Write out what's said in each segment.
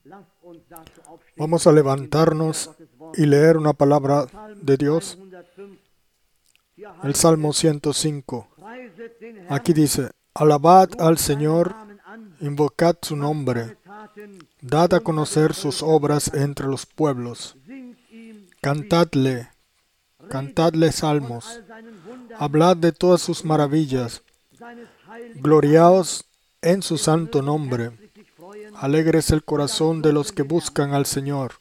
Vamos a levantarnos y leer una palabra de Dios. El Salmo 105. Aquí dice: Alabad al Señor, invocad su nombre, dad a conocer sus obras entre los pueblos. Cantadle salmos, hablad de todas sus maravillas, gloriaos en su santo nombre. Alegres el corazón de los que buscan al Señor.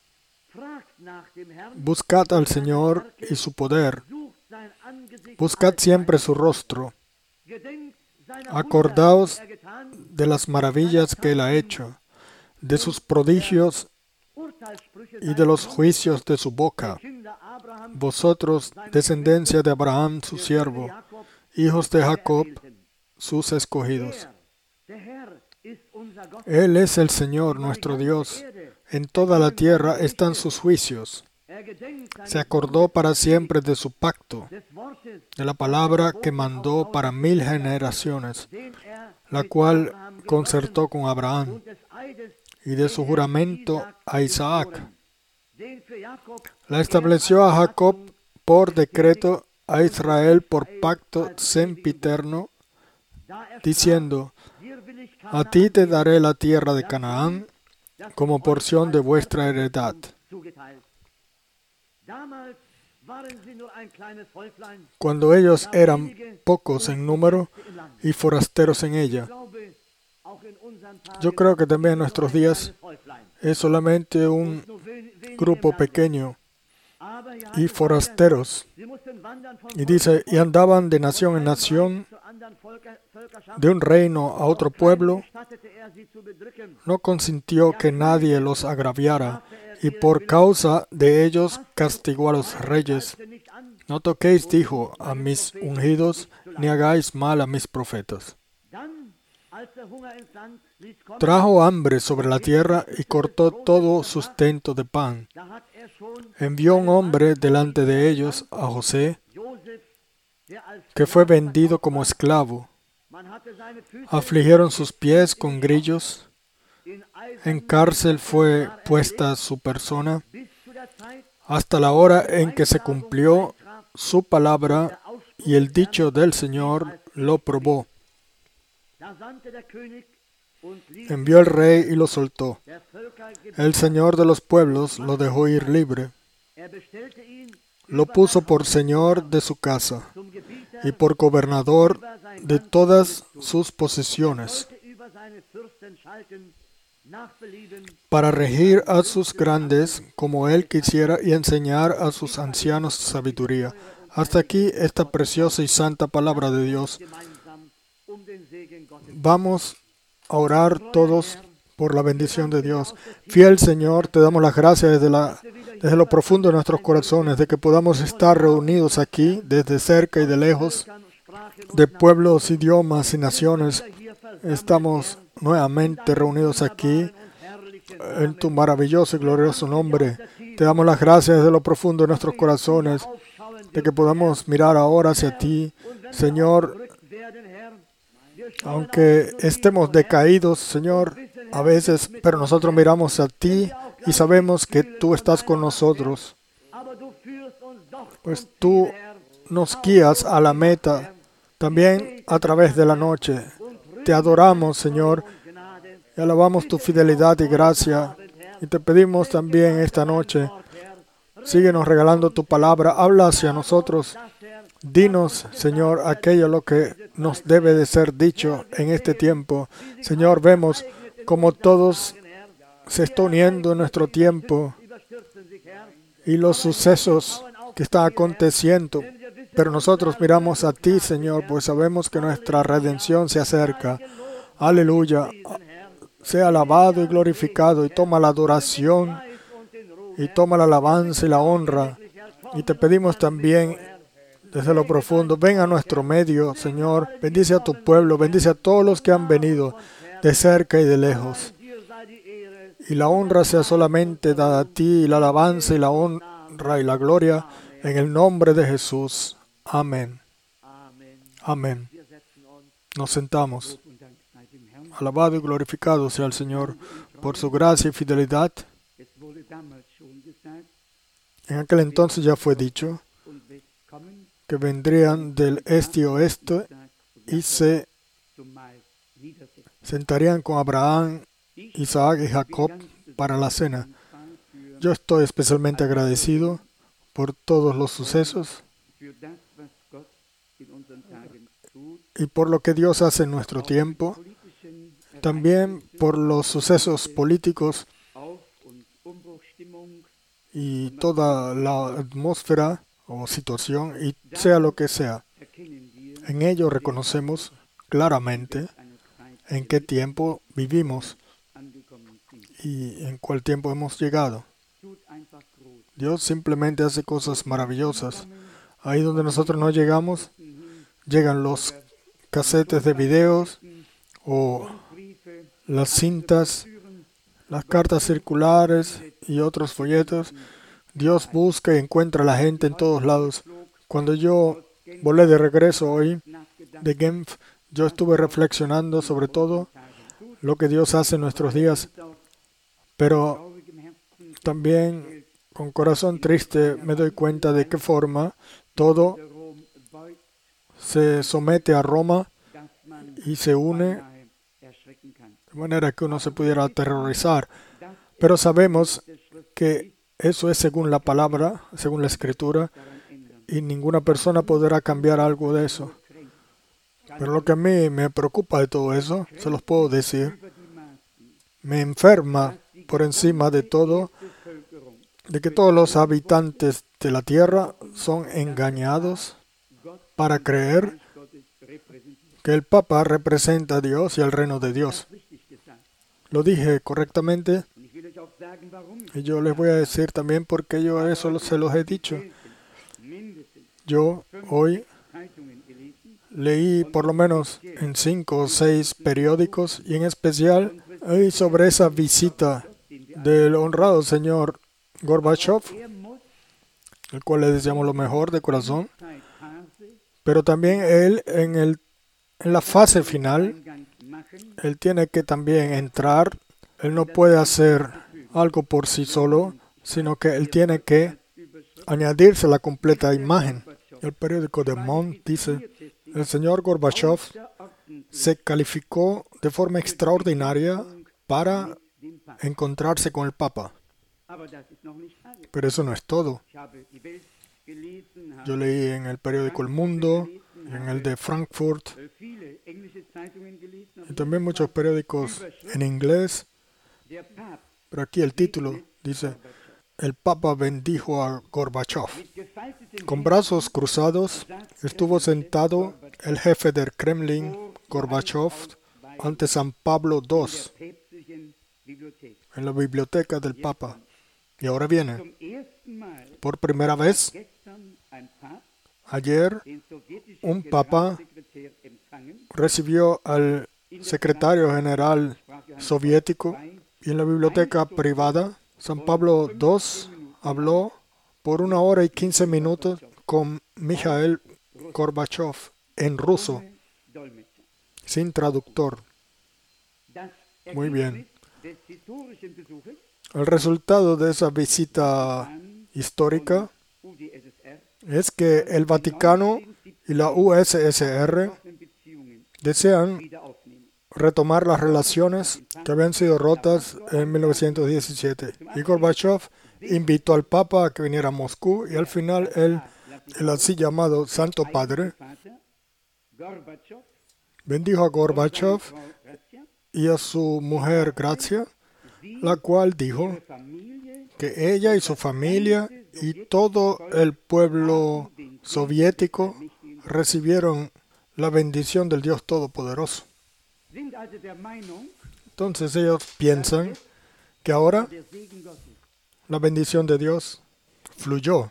Buscad al Señor y su poder. Buscad siempre su rostro. Acordaos de las maravillas que Él ha hecho, de sus prodigios y de los juicios de su boca. Vosotros, descendencia de Abraham, su siervo, hijos de Jacob, sus escogidos. Él es el Señor, nuestro Dios. En toda la tierra están sus juicios. Se acordó para siempre de su pacto, de la palabra que mandó para 1000 generaciones, la cual concertó con Abraham, y de su juramento a Isaac. La estableció a Jacob por decreto, a Israel por pacto sempiterno, diciendo: A ti te daré la tierra de Canaán como porción de vuestra heredad. Cuando ellos eran pocos en número y forasteros en ella. Yo creo que también en nuestros días es solamente un grupo pequeño y forasteros. Y dice: y andaban de nación en nación, de un reino a otro pueblo. No consintió que nadie los agraviara, y por causa de ellos castigó a los reyes. No toquéis, dijo, a mis ungidos, ni hagáis mal a mis profetas. Trajo hambre sobre la tierra y cortó todo sustento de pan. Envió un hombre delante de ellos, a José, que fue vendido como esclavo. Afligieron sus pies con grillos. En cárcel fue puesta su persona, hasta la hora en que se cumplió su palabra y el dicho del Señor lo probó. Envió el rey y lo soltó. El Señor de los pueblos lo dejó ir libre. Lo puso por señor de su casa y por gobernador de todas sus posesiones, para regir a sus grandes como él quisiera y enseñar a sus ancianos sabiduría. Hasta aquí esta preciosa y santa palabra de Dios. Vamos a orar todos por la bendición de Dios. Fiel Señor, te damos las gracias desde lo profundo de nuestros corazones, de que podamos estar reunidos aquí, desde cerca y de lejos, de pueblos, idiomas y naciones. Estamos nuevamente reunidos aquí en tu maravilloso y glorioso nombre. Te damos las gracias desde lo profundo de nuestros corazones, de que podamos mirar ahora hacia ti, Señor. Aunque estemos decaídos, Señor, a veces, pero nosotros miramos a ti y sabemos que tú estás con nosotros. Pues tú nos guías a la meta, también a través de la noche. Te adoramos, Señor, y alabamos tu fidelidad y gracia. Y te pedimos también esta noche, síguenos regalando tu palabra, habla hacia nosotros. Dinos, Señor, aquello lo que nos debe de ser dicho en este tiempo. Señor, vemos como todos se está uniendo en nuestro tiempo y los sucesos que están aconteciendo. Pero nosotros miramos a ti, Señor, pues sabemos que nuestra redención se acerca. Aleluya. Sea alabado y glorificado, y toma la adoración, y toma la alabanza y la honra. Y te pedimos también, desde lo profundo, ven a nuestro medio, Señor. Bendice a tu pueblo, bendice a todos los que han venido, de cerca y de lejos. Y la honra sea solamente dada a ti, y la alabanza y la honra y la gloria, en el nombre de Jesús. Amén. Amén. Nos sentamos. Alabado y glorificado sea el Señor por su gracia y fidelidad. En aquel entonces ya fue dicho que vendrían del este y oeste y se sentarían con Abraham, Isaac y Jacob para la cena. Yo estoy especialmente agradecido por todos los sucesos y por lo que Dios hace en nuestro tiempo, también por los sucesos políticos y toda la atmósfera o situación, y sea lo que sea. En ello reconocemos claramente en qué tiempo vivimos y en cuál tiempo hemos llegado. Dios simplemente hace cosas maravillosas. Ahí donde nosotros no llegamos, llegan los casetes de videos o las cintas, las cartas circulares y otros folletos. Dios busca y encuentra a la gente en todos lados. Cuando yo volé de regreso hoy de Genf, yo estuve reflexionando sobre todo lo que Dios hace en nuestros días, pero también con corazón triste me doy cuenta de qué forma todo se somete a Roma y se une de manera que uno se pudiera aterrorizar. Pero sabemos que eso es según la palabra, según la Escritura, y ninguna persona podrá cambiar algo de eso. Pero lo que a mí me preocupa de todo eso, se los puedo decir, me enferma por encima de todo, de que todos los habitantes de la tierra son engañados para creer que el Papa representa a Dios y al reino de Dios. Lo dije correctamente y yo les voy a decir también porque yo eso se los he dicho. Yo hoy leí por lo menos en 5 o 6 periódicos y en especial sobre esa visita del honrado señor Gorbachev, el cual le deseamos lo mejor de corazón, pero también él en la fase final, él tiene que también entrar, él no puede hacer algo por sí solo, sino que él tiene que añadirse la completa imagen. El periódico Le Monde dice, el señor Gorbachev se calificó de forma extraordinaria para encontrarse con el Papa. Pero eso no es todo. Yo leí en el periódico El Mundo, en el de Frankfurt, y también muchos periódicos en inglés. Pero aquí el título dice, el Papa bendijo a Gorbachev. Con brazos cruzados estuvo sentado el jefe del Kremlin, Gorbachev, ante San Pablo II, en la biblioteca del Papa. Y ahora viene, por primera vez, ayer, un Papa recibió al secretario general soviético y en la biblioteca privada, San Pablo II habló por 1 hora y 15 minutos con Mikhail Gorbachev en ruso, sin traductor. Muy bien. El resultado de esa visita histórica es que el Vaticano y la USSR desean retomar las relaciones que habían sido rotas en 1917. Y Gorbachev invitó al Papa a que viniera a Moscú y al final el así llamado Santo Padre bendijo a Gorbachev y a su mujer Gracia, la cual dijo que ella y su familia y todo el pueblo soviético recibieron la bendición del Dios Todopoderoso. Entonces ellos piensan que ahora la bendición de Dios fluyó.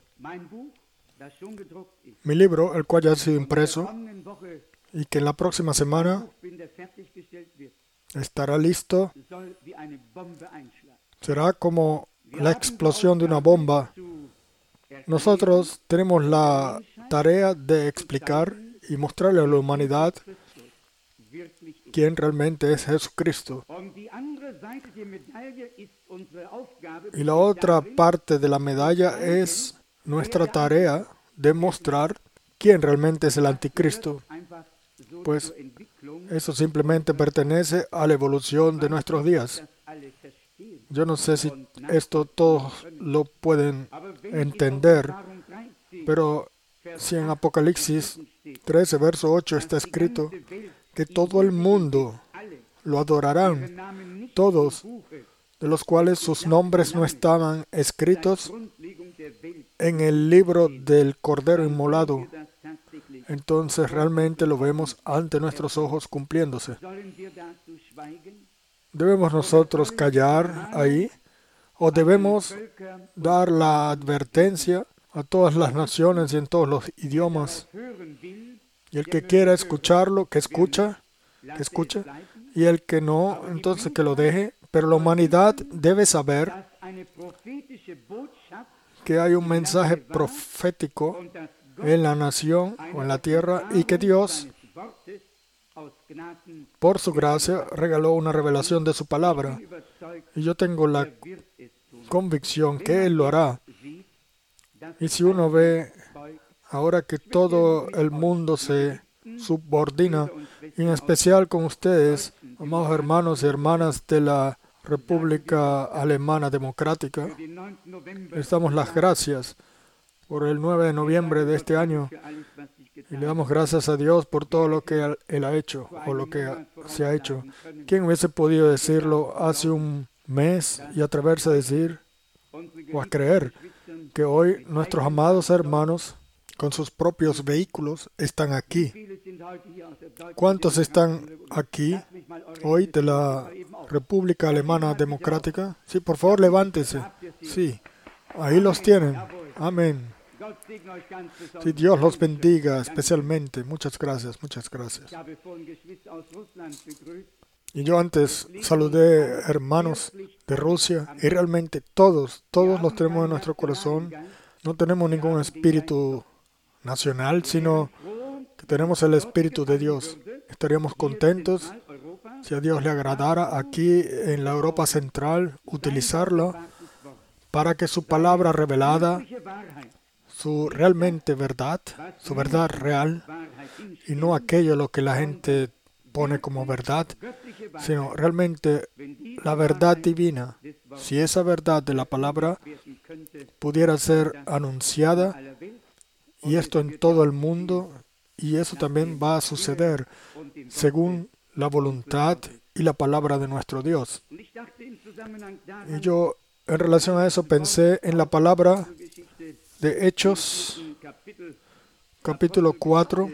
Mi libro, el cual ya ha sido impreso y que en la próxima semana estará listo, será como la explosión de una bomba. Nosotros tenemos la tarea de explicar y mostrarle a la humanidad quién realmente es Jesucristo. Y la otra parte de la medalla es nuestra tarea de mostrar quién realmente es el anticristo. Pues eso simplemente pertenece a la evolución de nuestros días. Yo no sé si esto todos lo pueden entender, pero si en Apocalipsis 13, verso 8 está escrito que todo el mundo lo adorarán, todos, de los cuales sus nombres no estaban escritos en el libro del Cordero Inmolado, entonces realmente lo vemos ante nuestros ojos cumpliéndose. ¿Debemos nosotros callar ahí? ¿O debemos dar la advertencia a todas las naciones y en todos los idiomas? Y el que quiera escucharlo, que escuche. Y el que no, entonces que lo deje. Pero la humanidad debe saber que hay un mensaje profético en la nación o en la tierra y que Dios, por su gracia, regaló una revelación de su palabra. Y yo tengo la convicción que Él lo hará. Y si uno ve ahora que todo el mundo se subordina, y en especial con ustedes, amados hermanos y hermanas de la República Alemana Democrática, les damos las gracias por el 9 de noviembre de este año y le damos gracias a Dios por todo lo que Él ha hecho o lo que se ha hecho. ¿Quién hubiese podido decirlo hace un mes y atreverse a decir o a creer que hoy nuestros amados hermanos con sus propios vehículos están aquí? ¿Cuántos están aquí hoy de la República Alemana Democrática? Sí, por favor, levántese. Sí, ahí los tienen. Amén. Sí, Dios los bendiga especialmente. Muchas gracias, muchas gracias. Y yo antes saludé hermanos de Rusia y realmente todos los tenemos en nuestro corazón. No tenemos ningún espíritu nacional, sino que tenemos el Espíritu de Dios. Estaríamos contentos si a Dios le agradara aquí en la Europa Central utilizarlo para que su palabra revelada, su realmente verdad, su verdad real, y no aquello lo que la gente pone como verdad, sino realmente la verdad divina. Si esa verdad de la palabra pudiera ser anunciada, y esto en todo el mundo, y eso también va a suceder según la voluntad y la palabra de nuestro Dios. Y yo en relación a eso pensé en la palabra de Hechos, capítulo 4,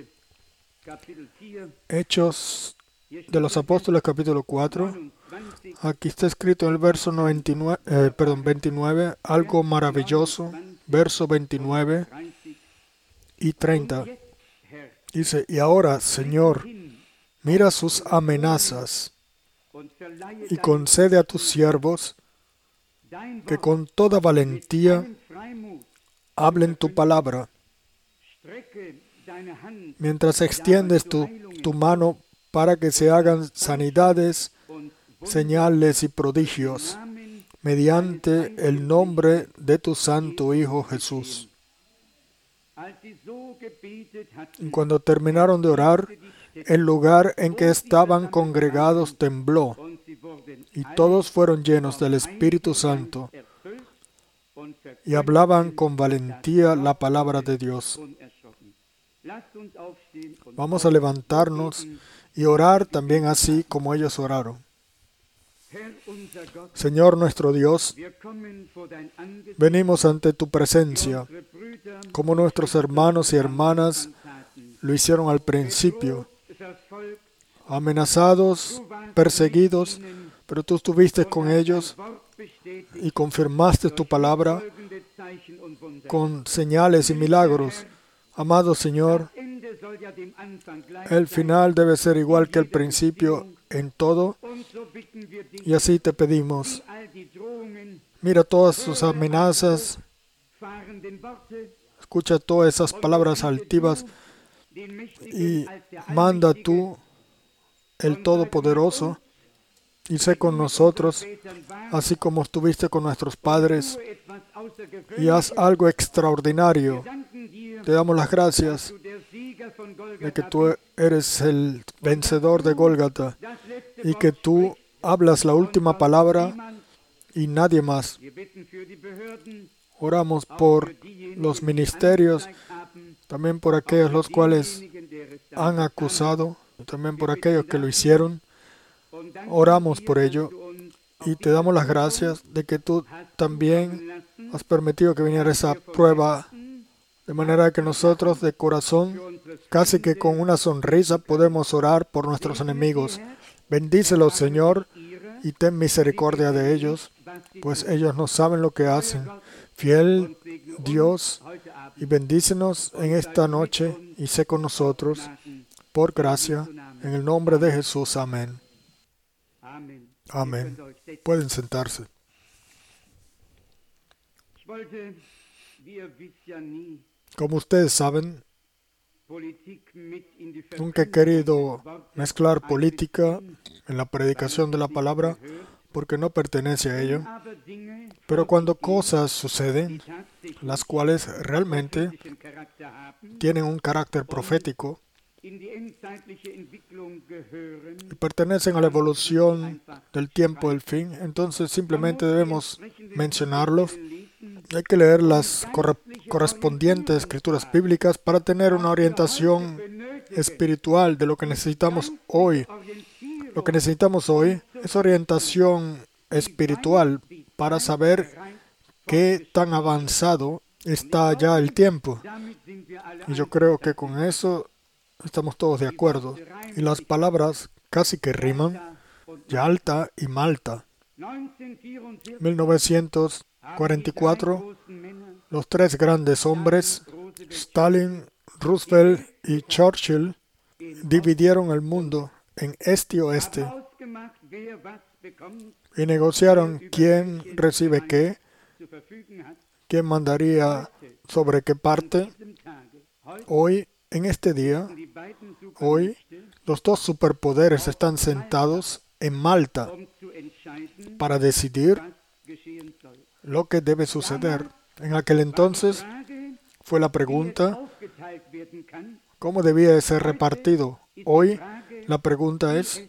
Hechos de los Apóstoles, capítulo 4. Aquí está escrito en el verso 29, algo maravilloso, verso 29 y 30. Dice, y ahora, Señor, mira sus amenazas y concede a tus siervos que con toda valentía hablen tu palabra, mientras extiendes tu mano para que se hagan sanidades, señales y prodigios, mediante el nombre de tu Santo Hijo Jesús. Y cuando terminaron de orar, el lugar en que estaban congregados tembló, y todos fueron llenos del Espíritu Santo, y hablaban con valentía la palabra de Dios. Vamos a levantarnos y orar también así como ellos oraron. Señor nuestro Dios, venimos ante tu presencia, como nuestros hermanos y hermanas lo hicieron al principio, amenazados, perseguidos, pero tú estuviste con ellos y confirmaste tu palabra con señales y milagros. Amado Señor, el final debe ser igual que el principio en todo, y así te pedimos. Mira todas sus amenazas, escucha todas esas palabras altivas y manda tú, el Todopoderoso, y sé con nosotros, así como estuviste con nuestros padres, y haz algo extraordinario. Te damos las gracias de que tú eres el vencedor de Gólgata y que tú hablas la última palabra y nadie más. Oramos por los ministerios, también por aquellos los cuales han acusado, también por aquellos que lo hicieron. Oramos por ello y te damos las gracias de que tú también has permitido que viniera esa prueba, de manera que nosotros de corazón, casi que con una sonrisa, podemos orar por nuestros enemigos. Bendícelos, Señor, y ten misericordia de ellos, pues ellos no saben lo que hacen. Fiel Dios, y bendícenos en esta noche y sé con nosotros, por gracia, en el nombre de Jesús. Amén. Amén. Pueden sentarse. Como ustedes saben, nunca he querido mezclar política en la predicación de la palabra porque no pertenece a ello. Pero cuando cosas suceden, las cuales realmente tienen un carácter profético y pertenecen a la evolución del tiempo del fin, entonces simplemente debemos mencionarlos. Hay que leer las correspondientes escrituras bíblicas para tener una orientación espiritual de lo que necesitamos hoy. Lo que necesitamos hoy es orientación espiritual para saber qué tan avanzado está ya el tiempo. Y yo creo que con eso estamos todos de acuerdo. Y las palabras casi que riman, Yalta y Malta. 1944, los tres grandes hombres, Stalin, Roosevelt y Churchill, dividieron el mundo en este y oeste y negociaron quién recibe qué, quién mandaría sobre qué parte. Hoy, en este día, hoy, los dos superpoderes están sentados en Malta para decidir lo que debe suceder. En aquel entonces fue la pregunta, ¿cómo debía de ser repartido? Hoy la pregunta es,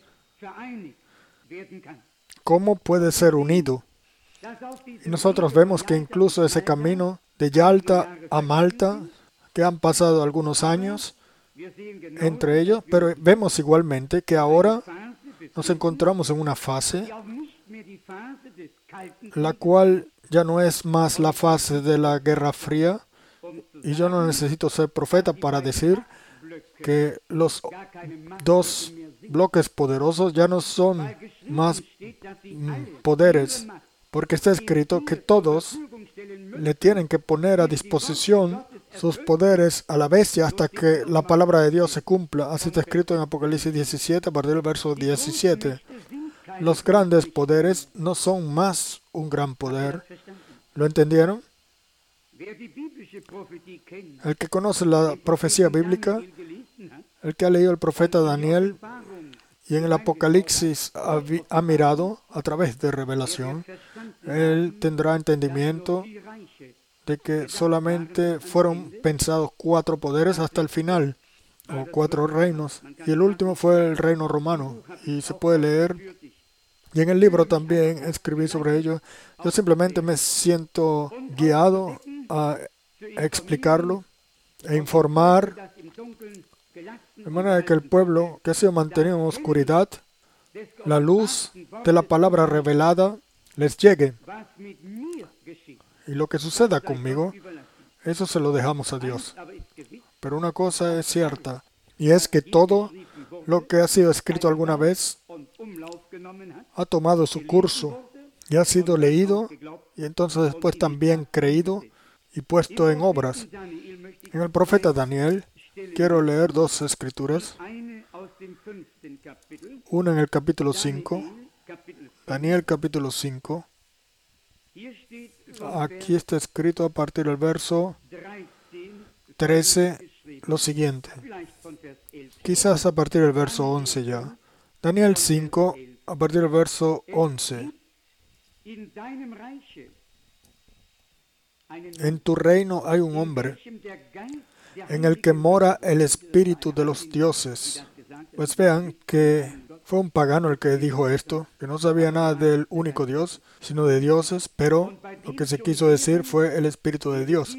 ¿cómo puede ser unido? Y nosotros vemos que incluso ese camino de Yalta a Malta, que han pasado algunos años entre ellos, pero vemos igualmente que ahora nos encontramos en una fase, la cual ya no es más la fase de la Guerra Fría, y yo no necesito ser profeta para decir que los dos bloques poderosos ya no son más poderes, porque está escrito que todos le tienen que poner a disposición sus poderes a la bestia hasta que la palabra de Dios se cumpla. Así está escrito en Apocalipsis 17, a partir del verso 17. Los grandes poderes no son más un gran poder. ¿Lo entendieron? El que conoce la profecía bíblica, el que ha leído el profeta Daniel y en el Apocalipsis ha mirado a través de revelación, él tendrá entendimiento de que solamente fueron pensados 4 poderes hasta el final, o 4 reinos, y el último fue el reino romano, y se puede leer, y en el libro también escribí sobre ello. Yo simplemente me siento guiado a explicarlo e informar, de manera que el pueblo que ha sido mantenido en oscuridad, la luz de la palabra revelada les llegue. Y lo que suceda conmigo, eso se lo dejamos a Dios. Pero una cosa es cierta, y es que todo lo que ha sido escrito alguna vez ha tomado su curso y ha sido leído, y entonces después también creído y puesto en obras. En el profeta Daniel, quiero leer 2 escrituras. Una en el capítulo 5, Daniel capítulo 5. Aquí está escrito a partir del verso 13 lo siguiente. Quizás a partir del verso 11 ya. Daniel 5, a partir del verso 11. En tu reino hay un hombre en el que mora el espíritu de los dioses. Pues vean que fue un pagano el que dijo esto, que no sabía nada del único Dios, sino de dioses, pero lo que se quiso decir fue el espíritu de Dios.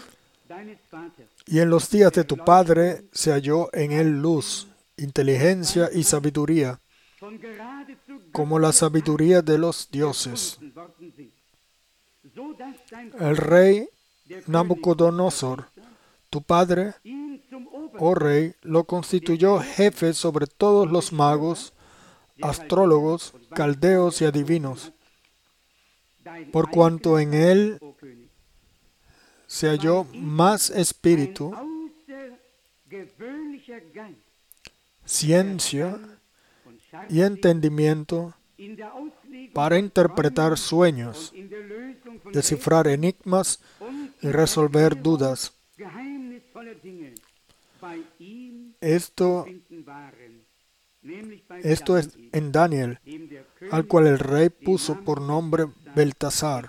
Y en los días de tu padre se halló en él luz, inteligencia y sabiduría, como la sabiduría de los dioses. El rey Nabucodonosor, tu padre, oh rey, lo constituyó jefe sobre todos los magos, astrólogos, caldeos y adivinos, por cuanto en él se halló más espíritu, ciencia y entendimiento para interpretar sueños, descifrar enigmas y resolver dudas. Esto es en Daniel, al cual el rey puso por nombre Belsasar.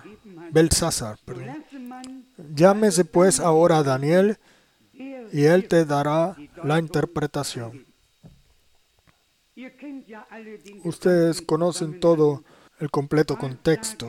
Llámese pues ahora a Daniel, y él te dará la interpretación. Ustedes conocen todo el completo contexto.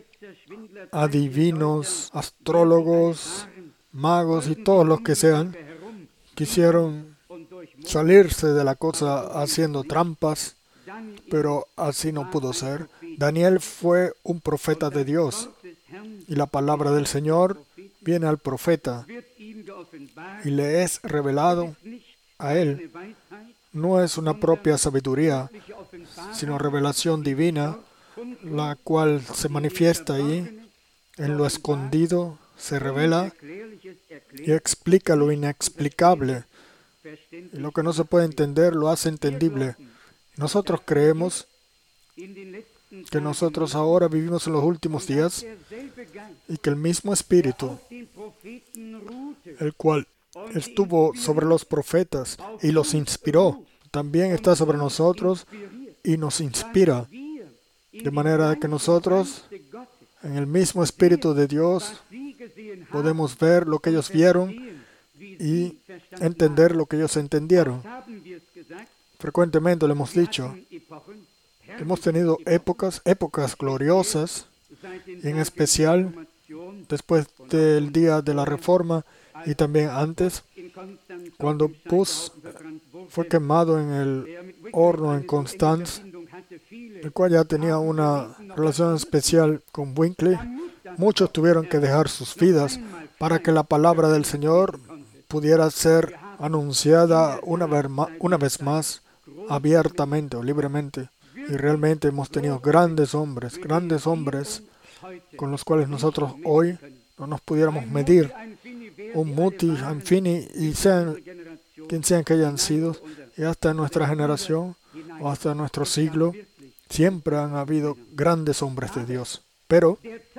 Adivinos, astrólogos, magos y todos los que sean, quisieron salirse de la cosa haciendo trampas, pero así no pudo ser. Daniel fue un profeta de Dios, y la palabra del Señor viene al profeta y le es revelado a él. No es una propia sabiduría, sino revelación divina, la cual se manifiesta ahí, en lo escondido, se revela y explica lo inexplicable. Y lo que no se puede entender lo hace entendible. Nosotros creemos que nosotros ahora vivimos en los últimos días y que el mismo Espíritu, el cual estuvo sobre los profetas y los inspiró, también está sobre nosotros y nos inspira. De manera que nosotros, en el mismo Espíritu de Dios, podemos ver lo que ellos vieron y entender lo que ellos entendieron. Frecuentemente lo hemos dicho. Hemos tenido épocas gloriosas, y en especial después del día de la Reforma y también antes, cuando Bush fue quemado en el horno en Constance, el cual ya tenía una relación especial con Winkley. Muchos tuvieron que dejar sus vidas para que la palabra del Señor pudiera ser anunciada una vez más, abiertamente o libremente. Y realmente hemos tenido grandes hombres con los cuales nosotros hoy no nos pudiéramos medir. Un Muti, un Finney, y quien sean que hayan sido, y hasta en nuestra generación o hasta en nuestro siglo, siempre han habido grandes hombres de Dios. Pero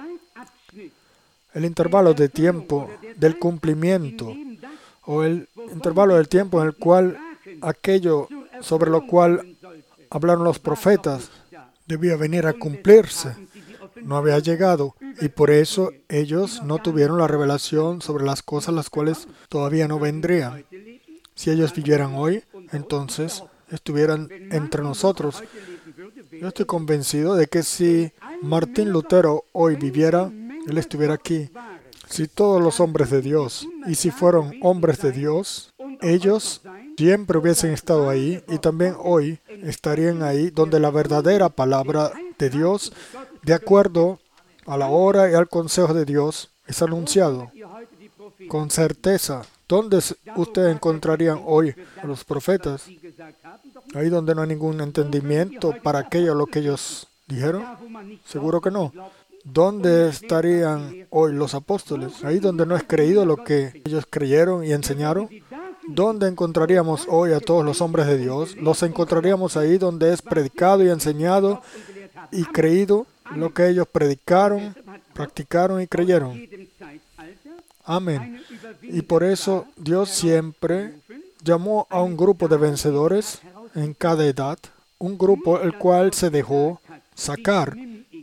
el intervalo de tiempo del cumplimiento, o el intervalo del tiempo en el cual aquello sobre lo cual hablaron los profetas debía venir a cumplirse, no había llegado, y por eso ellos no tuvieron la revelación sobre las cosas las cuales todavía no vendrían. Si ellos vivieran hoy, entonces estuvieran entre nosotros. Yo estoy convencido de que si Martín Lutero hoy viviera, él estuviera aquí. Si todos los hombres de Dios, y si fueron hombres de Dios, ellos siempre hubiesen estado ahí, y también hoy estarían ahí donde la verdadera palabra de Dios, de acuerdo a la hora y al consejo de Dios, es anunciado. Con certeza, ¿dónde ustedes encontrarían hoy a los profetas? Ahí donde no hay ningún entendimiento para aquello lo que ellos dijeron. Seguro que no. ¿Dónde estarían hoy los apóstoles? Ahí donde no es creído lo que ellos creyeron y enseñaron. ¿Dónde encontraríamos hoy a todos los hombres de Dios? Los encontraríamos ahí donde es predicado y enseñado y creído lo que ellos predicaron, practicaron y creyeron. Amén. Y por eso Dios siempre llamó a un grupo de vencedores en cada edad, un grupo el cual se dejó sacar.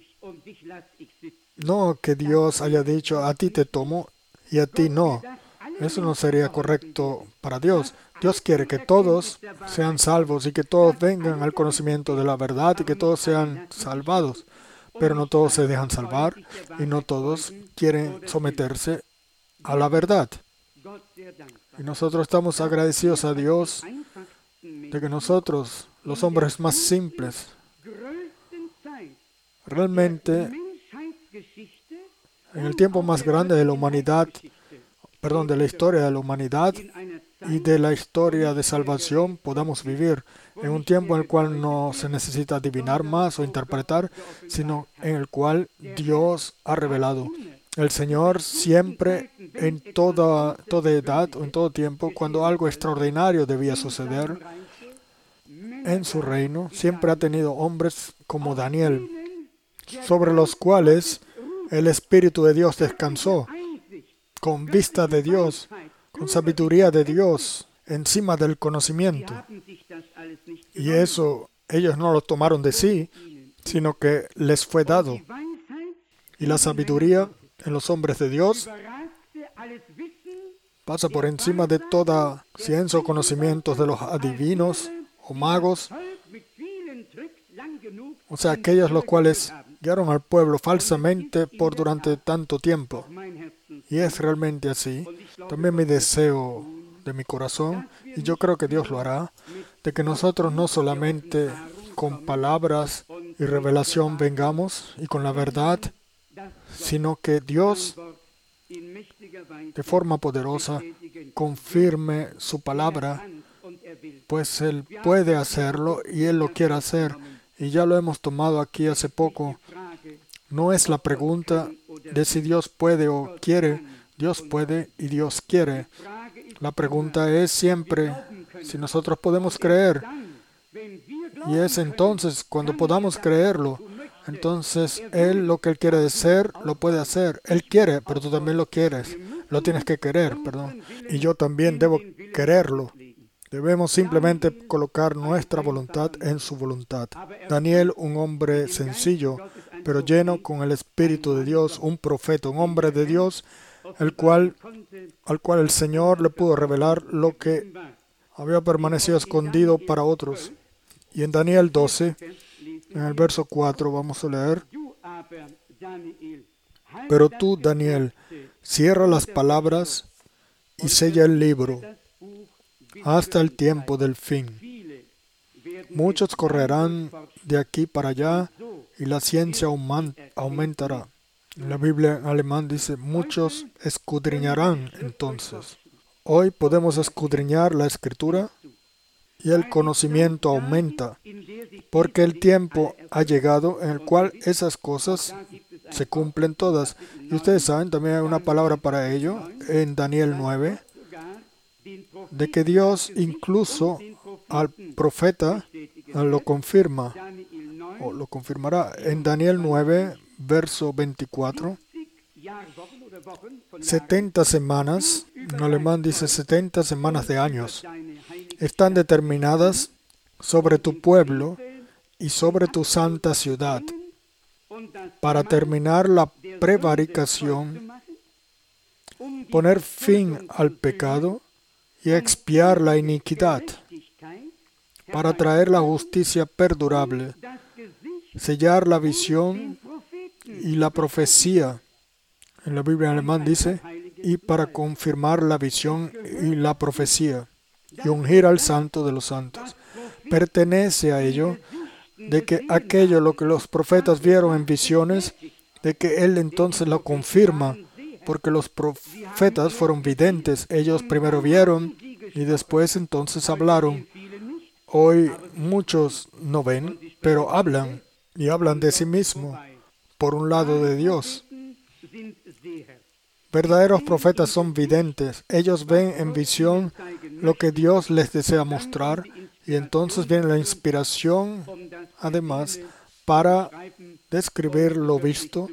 No que Dios haya dicho, a ti te tomo y a ti no. Eso no sería correcto para Dios. Dios quiere que todos sean salvos y que todos vengan al conocimiento de la verdad y que todos sean salvados. Pero no todos se dejan salvar y no todos quieren someterse a la verdad. Y nosotros estamos agradecidos a Dios de que nosotros, los hombres más simples, realmente en el tiempo más grande de la humanidad, de la historia de la humanidad y de la historia de salvación, podamos vivir en un tiempo en el cual no se necesita adivinar más o interpretar, sino en el cual Dios ha revelado. El Señor siempre, en toda edad o en todo tiempo, cuando algo extraordinario debía suceder en su reino, siempre ha tenido hombres como Daniel, sobre los cuales el Espíritu de Dios descansó, con vista de Dios, con sabiduría de Dios, encima del conocimiento. Y eso ellos no lo tomaron de sí, sino que les fue dado. Y la sabiduría en los hombres de Dios pasa por encima de toda ciencia o conocimientos de los adivinos o magos, o sea, aquellos los cuales guiaron al pueblo falsamente por durante tanto tiempo. Y es realmente así. También mi deseo de mi corazón, y yo creo que Dios lo hará, de que nosotros no solamente con palabras y revelación vengamos y con la verdad, sino que Dios de forma poderosa confirme su palabra, pues Él puede hacerlo y Él lo quiere hacer. Y ya lo hemos tomado aquí hace poco. No es la pregunta de si Dios puede o quiere. Dios puede y Dios quiere. La pregunta es siempre si nosotros podemos creer. Y es entonces, cuando podamos creerlo, entonces Él lo que Él quiere hacer, lo puede hacer. Él quiere, pero tú también lo quieres. Lo tienes que querer, perdón. Y yo también debo quererlo. Debemos simplemente colocar nuestra voluntad en su voluntad. Daniel, un hombre sencillo, pero lleno con el Espíritu de Dios, un profeta, un hombre de Dios, al cual el Señor le pudo revelar lo que había permanecido escondido para otros. Y en Daniel 12, en el verso 4, vamos a leer: Pero tú, Daniel, cierra las palabras y sella el libro hasta el tiempo del fin. Muchos correrán de aquí para allá y la ciencia aumentará. En la Biblia en alemán dice, muchos escudriñarán entonces. Hoy podemos escudriñar la Escritura y el conocimiento aumenta, porque el tiempo ha llegado en el cual esas cosas se cumplen todas. Y ustedes saben, también hay una palabra para ello en Daniel 9, de que Dios incluso al profeta lo confirma, o lo confirmará. En Daniel 9, verso 24, 70 semanas, en alemán dice 70 semanas de años, están determinadas sobre tu pueblo y sobre tu santa ciudad, para terminar la prevaricación, poner fin al pecado y expiar la iniquidad, para traer la justicia perdurable, sellar la visión y la profecía. En la Biblia en alemán dice, y para confirmar la visión y la profecía, y ungir al santo de los santos. Pertenece a ello de que aquello lo que los profetas vieron en visiones, de que Él entonces lo confirma, porque los profetas fueron videntes. Ellos primero vieron y después entonces hablaron. Hoy muchos no ven, pero hablan, y hablan de sí mismos, por un lado de Dios. Verdaderos profetas son videntes. Ellos ven en visión lo que Dios les desea mostrar, y entonces viene la inspiración, además, para describir lo visto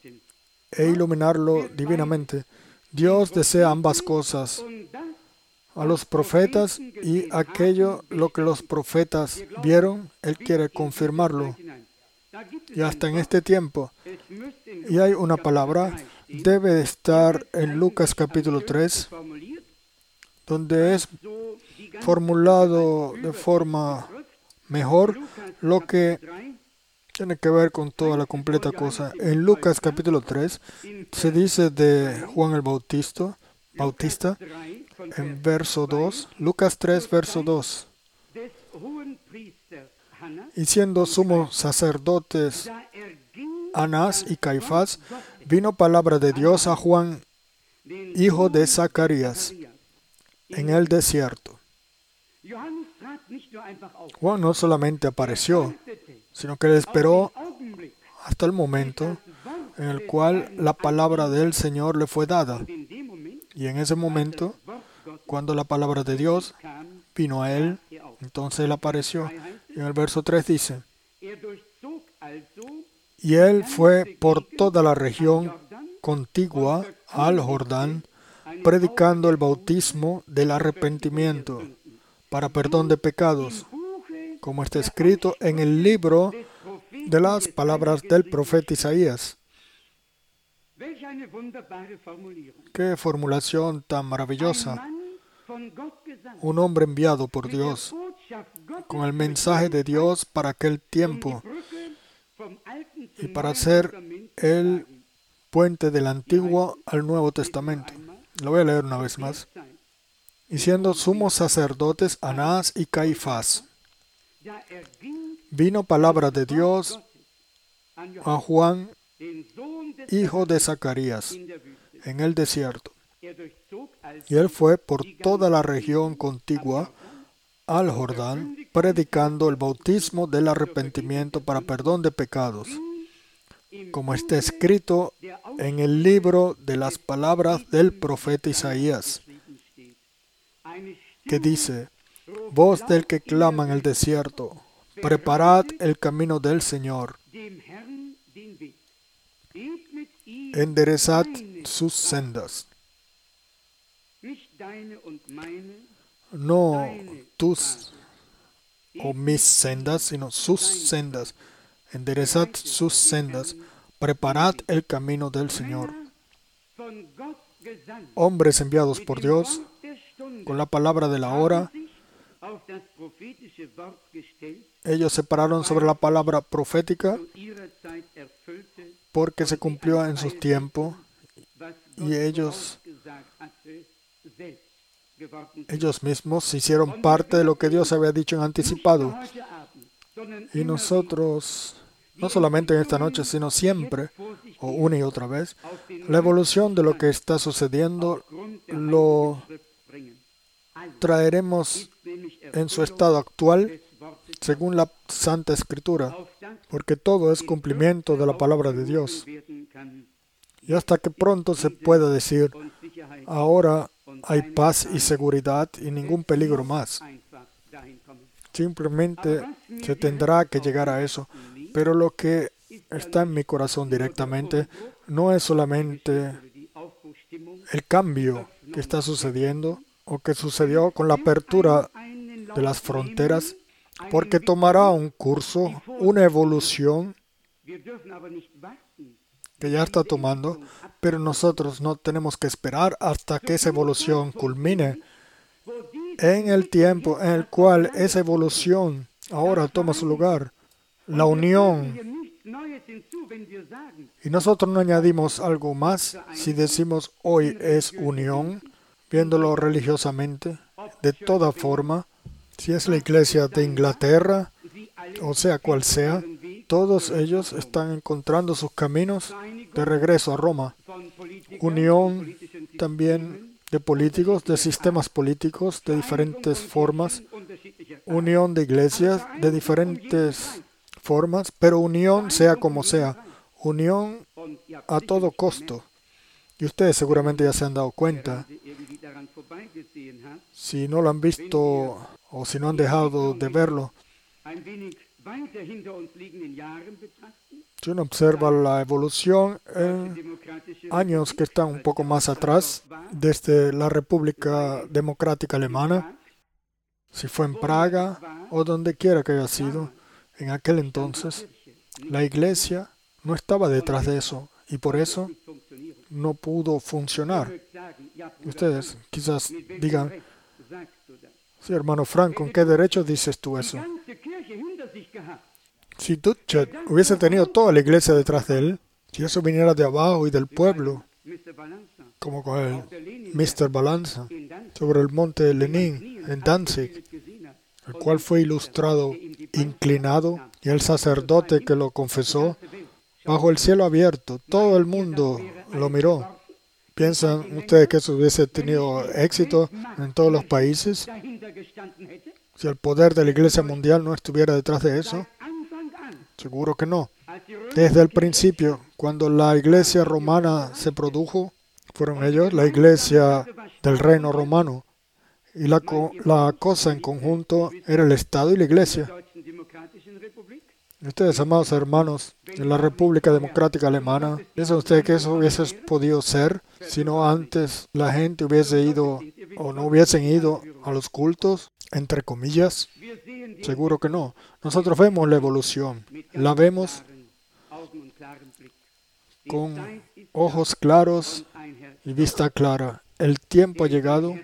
e iluminarlo divinamente. Dios desea ambas cosas. a los profetas y aquello lo que los profetas vieron, Él quiere confirmarlo. Y hasta en este tiempo. Y hay una palabra, debe estar en Lucas capítulo 3, donde es formulado de forma mejor lo que tiene que ver con toda la completa cosa. En Lucas capítulo 3 se dice de Juan el Bautista, en verso 2, Lucas 3, verso 2. Y siendo sumos sacerdotes Anás y Caifás, vino palabra de Dios a Juan, hijo de Zacarías, en el desierto. Juan no solamente apareció, sino que él esperó hasta el momento en el cual la palabra del Señor le fue dada. Y en ese momento, cuando la palabra de Dios vino a él, entonces él apareció. Y en el verso 3 dice, y él fue por toda la región contigua al Jordán, predicando el bautismo del arrepentimiento para perdón de pecados, como está escrito en el libro de las palabras del profeta Isaías. Qué formulación tan maravillosa. Un hombre enviado por Dios con el mensaje de Dios para aquel tiempo y para hacer el puente del Antiguo al Nuevo Testamento. Lo voy a leer una vez más. Y siendo sumos sacerdotes Anás y Caifás, vino palabra de Dios a Juan, hijo de Zacarías, en el desierto. Y él fue por toda la región contigua al Jordán, predicando el bautismo del arrepentimiento para perdón de pecados, como está escrito en el libro de las palabras del profeta Isaías, que dice, voz del que clama en el desierto, preparad el camino del Señor, enderezad sus sendas. No tus o mis sendas, sino sus sendas. Enderezad sus sendas. Preparad el camino del Señor. Hombres enviados por Dios, con la palabra de la hora, ellos se pararon sobre la palabra profética porque se cumplió en sus tiempos y ellos mismos se hicieron parte de lo que Dios había dicho en anticipado. Y nosotros, no solamente en esta noche, sino siempre, o una y otra vez, la evolución de lo que está sucediendo lo traeremos en su estado actual según la Santa Escritura, porque todo es cumplimiento de la palabra de Dios. Y hasta que pronto se pueda decir, ahora hay paz y seguridad y ningún peligro más. Simplemente se tendrá que llegar a eso. Pero lo que está en mi corazón directamente no es solamente el cambio que está sucediendo o que sucedió con la apertura de las fronteras, porque tomará un curso, una evolución que ya está tomando, pero nosotros no tenemos que esperar hasta que esa evolución culmine. En el tiempo en el cual esa evolución ahora toma su lugar, la unión, y nosotros no añadimos algo más si decimos hoy es unión, viéndolo religiosamente, de toda forma, si es la iglesia de Inglaterra, o sea cual sea, todos ellos están encontrando sus caminos de regreso a Roma. Unión también de políticos, de sistemas políticos de diferentes formas, unión de iglesias de diferentes formas, pero unión sea como sea, unión a todo costo. Y ustedes seguramente ya se han dado cuenta, si no lo han visto o si no han dejado de verlo. Si uno observa la evolución en años que están un poco más atrás, desde la República Democrática Alemana, si fue en Praga o donde quiera que haya sido, en aquel entonces, la iglesia no estaba detrás de eso y por eso no pudo funcionar. Ustedes quizás digan, sí, hermano Frank, ¿con qué derecho dices tú eso? Si Dutchet hubiese tenido toda la iglesia detrás de él, si eso viniera de abajo y del pueblo, como con el Mr. Balanza, sobre el monte Lenin en Danzig, el cual fue ilustrado, inclinado, y el sacerdote que lo confesó, bajo el cielo abierto, todo el mundo lo miró. ¿Piensan ustedes que eso hubiese tenido éxito en todos los países? Si el poder de la Iglesia Mundial no estuviera detrás de eso, seguro que no. Desde el principio, cuando la Iglesia romana se produjo, fueron ellos, la Iglesia del Reino Romano, y la cosa en conjunto era el Estado y la Iglesia. Ustedes, amados hermanos, en la República Democrática Alemana, ¿piensan ustedes que eso hubiese podido ser si no antes la gente hubiese ido o no hubiesen ido a los cultos, entre comillas? Seguro que no. Nosotros vemos la evolución, la vemos con ojos claros y vista clara. El tiempo ha llegado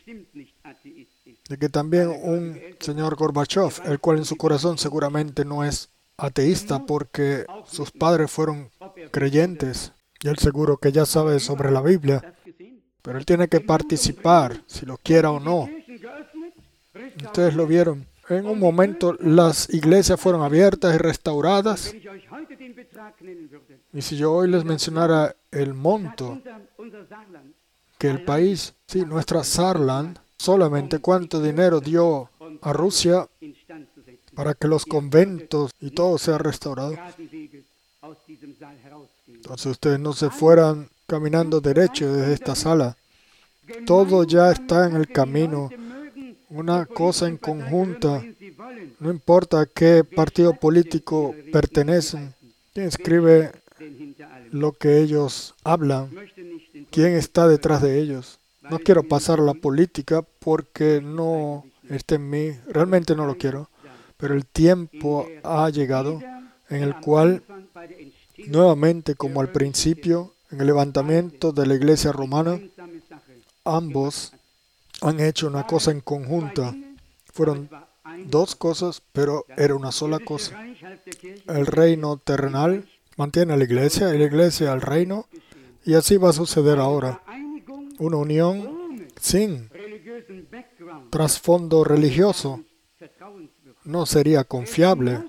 de que también un señor Gorbachev, el cual en su corazón seguramente no es ateísta porque sus padres fueron creyentes, y él seguro que ya sabe sobre la Biblia, pero él tiene que participar, si lo quiera o no. Ustedes lo vieron. En un momento las iglesias fueron abiertas y restauradas. Y si yo hoy les mencionara el monto que el país, sí, nuestra Saarland, solamente cuánto dinero dio a Rusia para que los conventos y todo sea restaurado. Entonces ustedes no se fueran caminando derecho desde esta sala. Todo ya está en el camino. Una cosa en conjunta. No importa a qué partido político pertenecen. ¿Quién escribe lo que ellos hablan? ¿Quién está detrás de ellos? No quiero pasar a la política porque no está en mí. Realmente no lo quiero. Pero el tiempo ha llegado en el cual, nuevamente como al principio, en el levantamiento de la iglesia romana, ambos han hecho una cosa en conjunta. Fueron dos cosas, pero era una sola cosa. El reino terrenal mantiene a la iglesia y la iglesia al reino, y así va a suceder ahora. Una unión sin trasfondo religioso no sería confiable.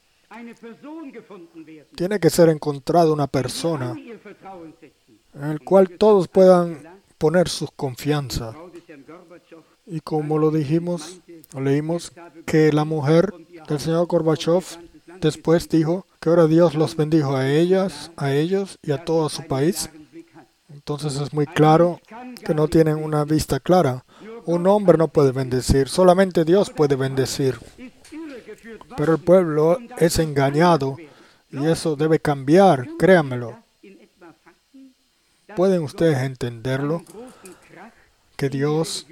Tiene que ser encontrada una persona en el cual todos puedan poner su confianza. Y como lo dijimos, o leímos, que la mujer del señor Gorbachev después dijo que ahora Dios los bendijo a ellas, a ellos y a todo su país. Entonces es muy claro que no tienen una vista clara. Un hombre no puede bendecir, solamente Dios puede bendecir. Pero el pueblo es engañado y eso debe cambiar, créanmelo. ¿Pueden ustedes entenderlo? Que Dios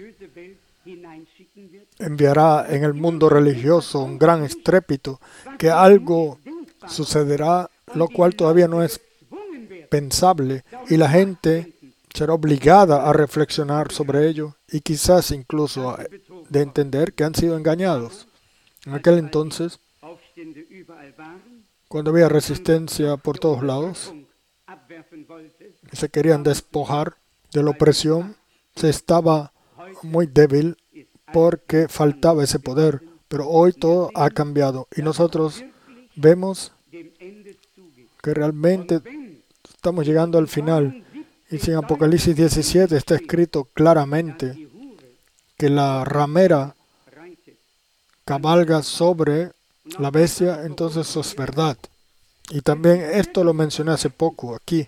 enviará en el mundo religioso un gran estrépito, que algo sucederá, lo cual todavía no es pensable, y la gente será obligada a reflexionar sobre ello y quizás incluso de entender que han sido engañados. En aquel entonces, cuando había resistencia por todos lados, y se querían despojar de la opresión, se estaba muy débil porque faltaba ese poder. Pero hoy todo ha cambiado y nosotros vemos que realmente estamos llegando al final. Y si en Apocalipsis 17 está escrito claramente que la ramera cabalga sobre la bestia, entonces eso es verdad. Y también esto lo mencioné hace poco aquí.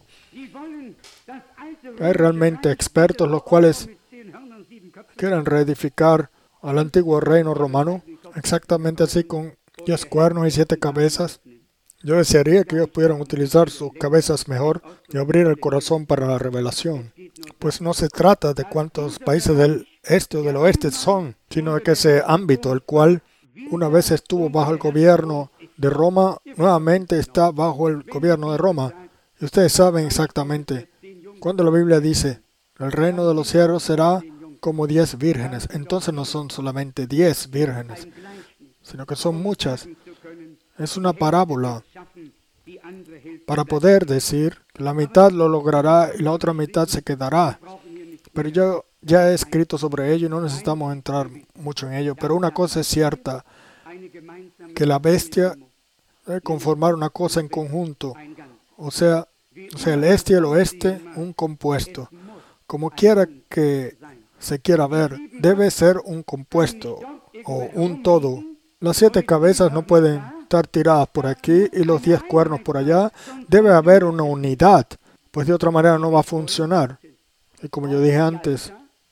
Hay realmente expertos los cuales quieren reedificar al antiguo reino romano, exactamente así con 10 cuernos y 7 cabezas. Yo desearía que ellos pudieran utilizar sus cabezas mejor y abrir el corazón para la revelación, Pues no se trata de cuántos países del este o del oeste son, sino de que ese ámbito, el cual una vez estuvo bajo el gobierno de Roma, nuevamente está bajo el gobierno de Roma. Y ustedes saben exactamente, cuando la Biblia dice, el reino de los cielos será como 10 vírgenes, entonces no son solamente 10 vírgenes, sino que son muchas. Es una parábola para poder decir que la mitad lo logrará y la otra mitad se quedará. Pero yo ya he escrito sobre ello y no necesitamos entrar mucho en ello. Pero una cosa es cierta, que la bestia debe conformar una cosa en conjunto, o sea, el este y el oeste, un compuesto. Como quiera que se quiera ver, debe ser un compuesto o un todo. Las 7 cabezas no pueden estar tiradas por aquí y los 10 cuernos por allá. Debe haber una unidad, pues de otra manera no va a funcionar. Y como yo dije antes,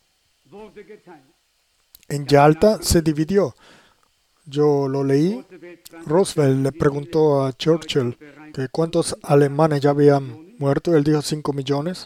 en Yalta se dividió. Yo lo leí. Roosevelt le preguntó a Churchill que cuántos alemanes ya habían muerto. Él dijo 5 millones.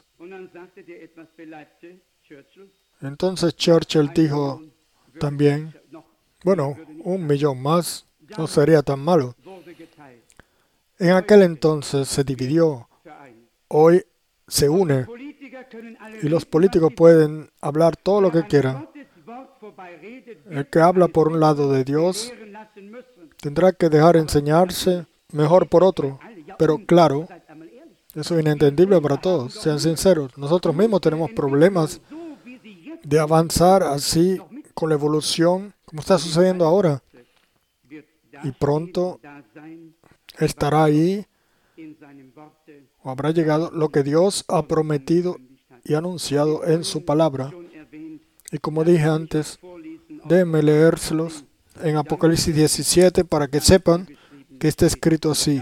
Entonces Churchill dijo también, bueno, 1 millón más no sería tan malo. En aquel entonces se dividió. Hoy se une. Y los políticos pueden hablar todo lo que quieran. El que habla por un lado de Dios tendrá que dejar enseñarse mejor por otro. Pero claro, eso es inentendible para todos. Sean sinceros. Nosotros mismos tenemos problemas de avanzar así con la evolución como está sucediendo ahora. Y pronto estará ahí o habrá llegado lo que Dios ha prometido y anunciado en su palabra. Y como dije antes, déjenme leérselos en Apocalipsis 17 para que sepan que está escrito así,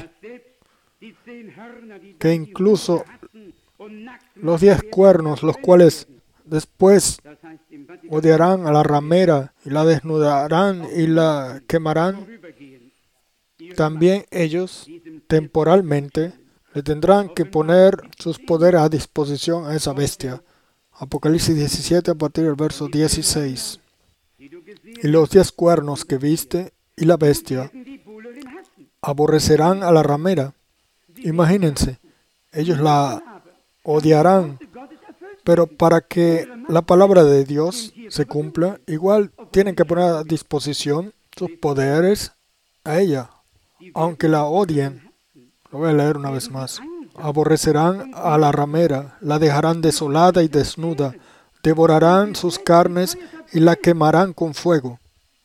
que incluso los 10 cuernos, los cuales después odiarán a la ramera y la desnudarán y la quemarán, también ellos temporalmente le tendrán que poner sus poderes a disposición a esa bestia. Apocalipsis 17 a partir del verso 16. Y los 10 cuernos que viste y la bestia aborrecerán a la ramera. Imagínense, ellos la odiarán, pero para que la palabra de Dios se cumpla, igual tienen que poner a disposición sus poderes a ella, aunque la odien. Lo voy a leer una vez más. Aborrecerán a la ramera, la dejarán desolada y desnuda, devorarán sus carnes y la quemarán con fuego.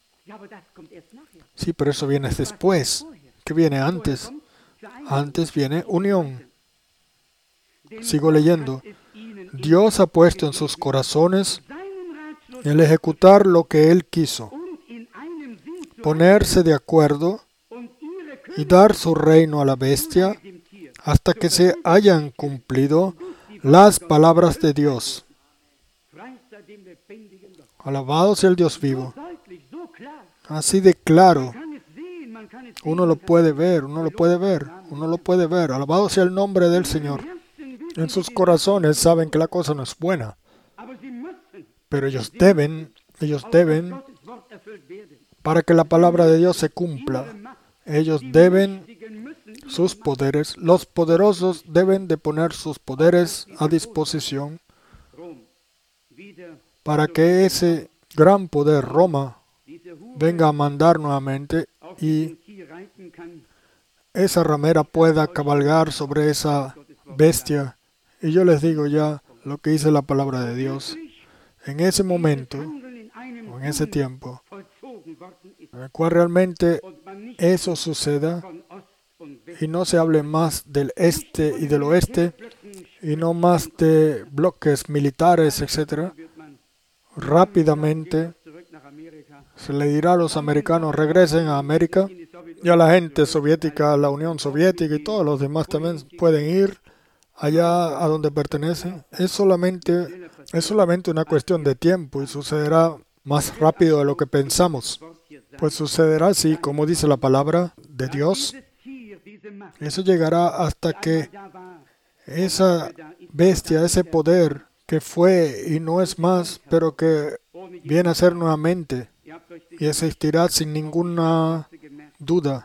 Sí, pero eso viene después. ¿Qué viene antes? Antes viene unión. Sigo leyendo. Dios ha puesto en sus corazones el ejecutar lo que Él quiso, ponerse de acuerdo y dar su reino a la bestia hasta que se hayan cumplido las palabras de Dios. Alabado sea el Dios vivo. Así de claro. Uno lo puede ver, uno lo puede ver, uno lo puede ver. Alabado sea el nombre del Señor. En sus corazones saben que la cosa no es buena. Pero ellos deben, para que la palabra de Dios se cumpla, ellos deben sus poderes, los poderosos deben de poner sus poderes a disposición para que ese gran poder, Roma, venga a mandar nuevamente y esa ramera pueda cabalgar sobre esa bestia. Y yo les digo ya lo que dice la palabra de Dios. En ese momento, o en ese tiempo, en el cual realmente eso suceda y no se hable más del este y del oeste y no más de bloques militares, etc., rápidamente se le dirá a los americanos regresen a América y a la gente soviética, a la Unión Soviética y todos los demás también pueden ir allá a donde pertenecen. Es solamente una cuestión de tiempo y sucederá más rápido de lo que pensamos. Pues sucederá así, como dice la palabra de Dios. Eso llegará hasta que esa bestia, ese poder que fue y no es más, pero que viene a ser nuevamente y existirá sin ninguna duda.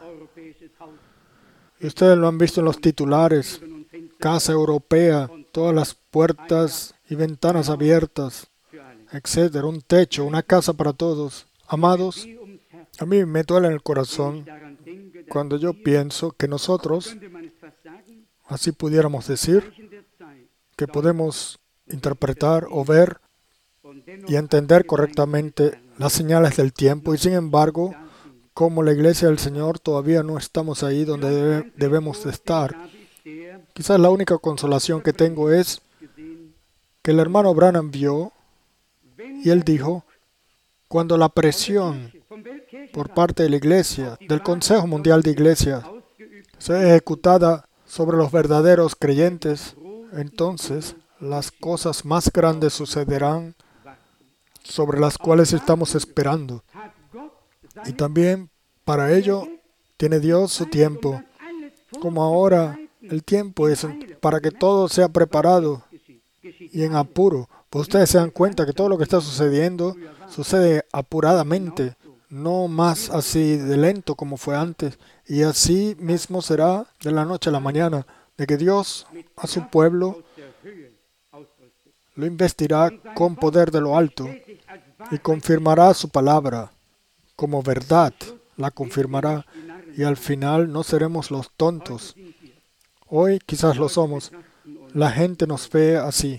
Y ustedes lo han visto en los titulares: Casa Europea, todas las puertas y ventanas abiertas, etcétera, un techo, una casa para todos. Amados, a mí me duele en el corazón cuando yo pienso que nosotros, así pudiéramos decir, que podemos interpretar o ver y entender correctamente las señales del tiempo, y sin embargo, como la iglesia del Señor, todavía no estamos ahí donde debemos de estar. Quizás la única consolación que tengo es que el hermano Branham vio y él dijo: cuando la presión por parte de la iglesia, del Consejo Mundial de Iglesias, sea ejecutada sobre los verdaderos creyentes, entonces las cosas más grandes sucederán, sobre las cuales estamos esperando. Y también para ello tiene Dios su tiempo. Como ahora el tiempo es para que todo sea preparado y en apuro. Pues ustedes se dan cuenta que todo lo que está sucediendo sucede apuradamente, no más así de lento como fue antes. Y así mismo será de la noche a la mañana, de que Dios a su pueblo lo investirá con poder de lo alto y confirmará su palabra como verdad, la confirmará, y al final no seremos los tontos. Hoy quizás lo somos. La gente nos ve así.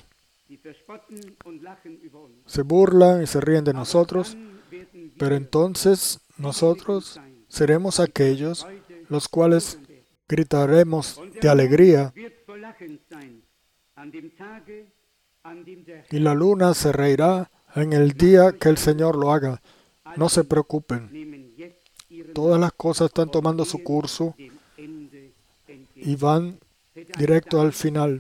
Se burlan y se ríen de nosotros, pero entonces nosotros seremos aquellos los cuales gritaremos de alegría, y la luna se reirá en el día que el Señor lo haga. No se preocupen. Todas las cosas están tomando su curso y van directo al final.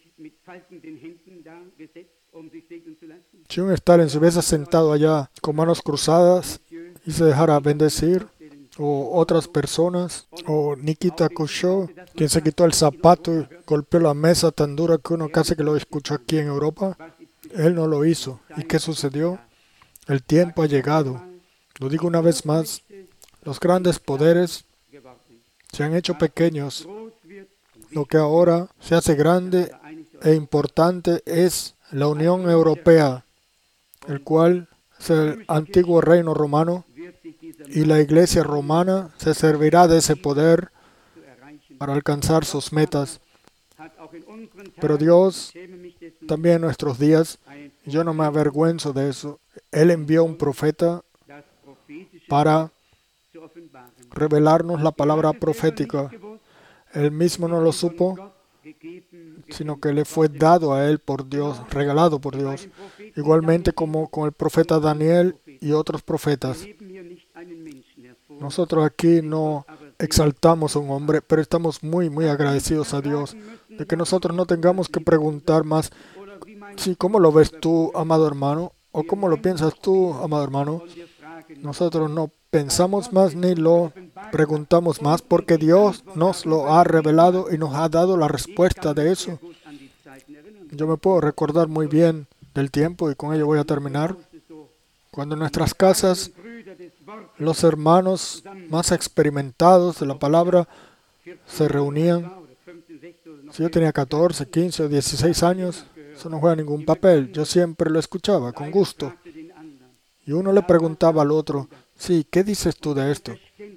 Si un Stalin se hubiese sentado allá con manos cruzadas y se dejara bendecir, o otras personas, o Nikita Khrushchev, quien se quitó el zapato y golpeó la mesa tan dura que uno casi que lo escuchó aquí en Europa, él no lo hizo. ¿Y qué sucedió? El tiempo ha llegado. Lo digo una vez más, los grandes poderes se han hecho pequeños. Lo que ahora se hace grande e importante es la Unión Europea, el cual es el antiguo reino romano, y la iglesia romana se servirá de ese poder para alcanzar sus metas. Pero Dios, también en nuestros días, yo no me avergüenzo de eso, Él envió un profeta para revelarnos la palabra profética. Él mismo no lo supo, sino que le fue dado a él por Dios, regalado por Dios. Igualmente como con el profeta Daniel y otros profetas. Nosotros aquí no exaltamos a un hombre, pero estamos muy, muy agradecidos a Dios de que nosotros no tengamos que preguntar más: sí, ¿cómo lo ves tú, amado hermano? ¿O cómo lo piensas tú, amado hermano? Nosotros no pensamos más ni lo preguntamos más, porque Dios nos lo ha revelado y nos ha dado la respuesta de eso. Yo me puedo recordar muy bien del tiempo, y con ello voy a terminar, cuando en nuestras casas los hermanos más experimentados de la palabra se reunían. Si yo tenía 14, 15 o 16 años, eso no juega ningún papel. Yo siempre lo escuchaba con gusto. Y uno le preguntaba al otro: sí, ¿qué dices tú de esto?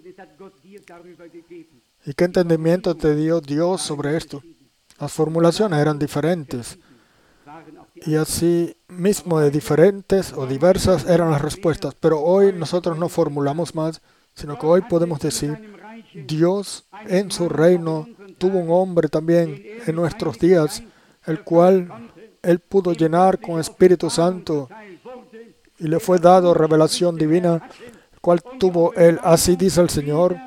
¿Y qué entendimiento te dio Dios sobre esto? Las formulaciones eran diferentes. Y así mismo de diferentes o diversas eran las respuestas. Pero hoy nosotros no formulamos más, sino que hoy podemos decir: Dios en su reino tuvo un hombre también en nuestros días, el cual Él pudo llenar con Espíritu Santo, y le fue dado revelación divina, cual tuvo Él, así dice el Señor,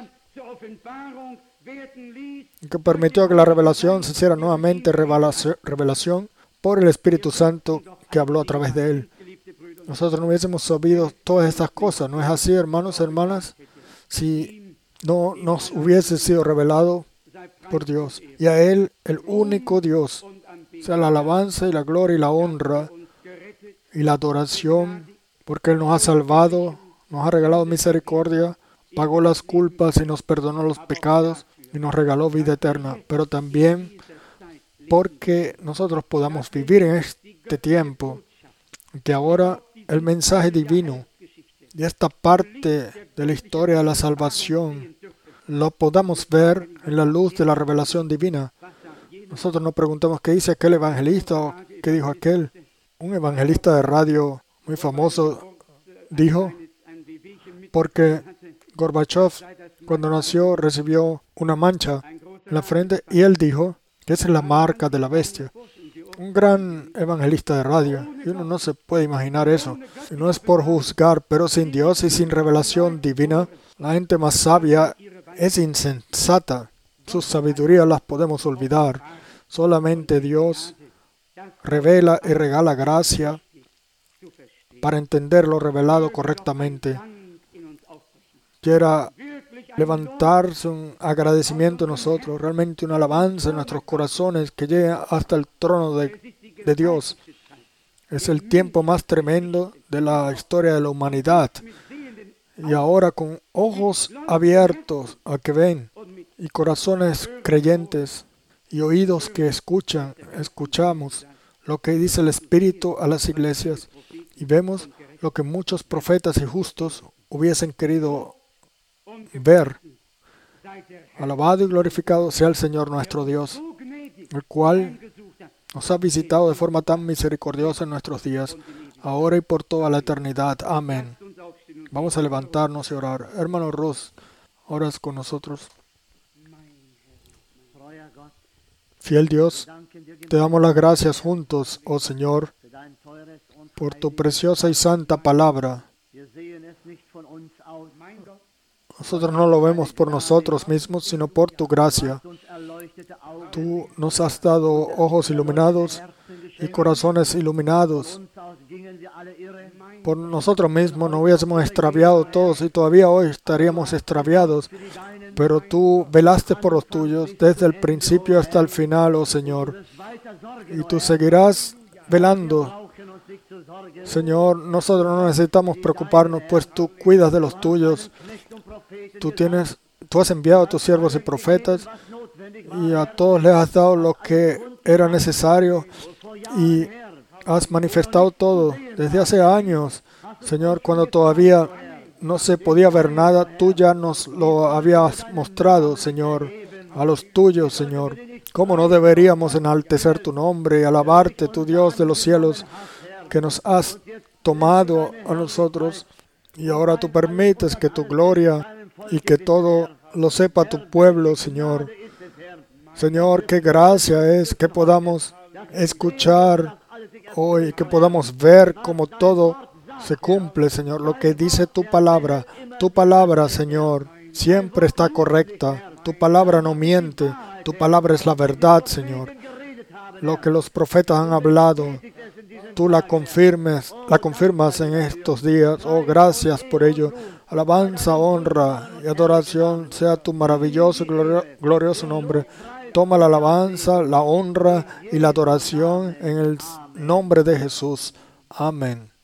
que permitió que la revelación se hiciera nuevamente revelación por el Espíritu Santo que habló a través de Él. Nosotros no hubiésemos sabido todas estas cosas, ¿no es así, hermanos y hermanas? Si no nos hubiese sido revelado por Dios. Y a Él, el único Dios, sea la alabanza y la gloria y la honra y la adoración, porque Él nos ha salvado, nos ha regalado misericordia, pagó las culpas y nos perdonó los pecados y nos regaló vida eterna, pero también porque nosotros podamos vivir en este tiempo, que ahora el mensaje divino de esta parte de la historia de la salvación lo podamos ver en la luz de la revelación divina. Nosotros nos preguntamos qué dice aquel evangelista o qué dijo aquel. Un evangelista de radio muy famoso dijo, porque Gorbachev cuando nació recibió una mancha en la frente y él dijo que esa es la marca de la bestia. Un gran evangelista de radio, y uno no se puede imaginar eso. Y no es por juzgar, pero sin Dios y sin revelación divina, la gente más sabia es insensata. Sus sabidurías las podemos olvidar. Solamente Dios revela y regala gracia para entender lo revelado correctamente. Quiera levantarse un agradecimiento en nosotros, realmente una alabanza en nuestros corazones que llegue hasta el trono de Dios. Es el tiempo más tremendo de la historia de la humanidad. Y ahora con ojos abiertos a que ven y corazones creyentes y oídos que escuchamos lo que dice el Espíritu a las iglesias y vemos lo que muchos profetas y justos hubiesen querido ver. Alabado y glorificado sea el Señor nuestro Dios, el cual nos ha visitado de forma tan misericordiosa en nuestros días, ahora y por toda la eternidad. Amén. Vamos a levantarnos y orar. Hermano Rus, oras con nosotros. Fiel Dios, te damos las gracias juntos, oh Señor, por tu preciosa y santa palabra. Nosotros no lo vemos por nosotros mismos, sino por tu gracia. Tú nos has dado ojos iluminados y corazones iluminados. Por nosotros mismos nos hubiésemos extraviado todos y todavía hoy estaríamos extraviados. Pero tú velaste por los tuyos desde el principio hasta el final, oh Señor. Y tú seguirás velando. Señor, nosotros no necesitamos preocuparnos, pues tú cuidas de los tuyos. Tú has enviado a tus siervos y profetas y a todos les has dado lo que era necesario y has manifestado todo desde hace años. Señor, cuando todavía no se podía ver nada, tú ya nos lo habías mostrado, Señor, a los tuyos, Señor. ¿Cómo no deberíamos enaltecer tu nombre y alabarte, tu Dios de los cielos, que nos has tomado a nosotros y ahora tú permites que tu gloria y que todo lo sepa tu pueblo, Señor? Señor, qué gracia es que podamos escuchar hoy, que podamos ver cómo todo se cumple, Señor, lo que dice tu palabra. Tu palabra, Señor, siempre está correcta. Tu palabra no miente. Tu palabra es la verdad, Señor. Lo que los profetas han hablado, tú la confirmas en estos días. Oh, gracias por ello. Alabanza, honra y adoración sea tu maravilloso y glorioso nombre. Toma la alabanza, la honra y la adoración en el nombre de Jesús. Amén.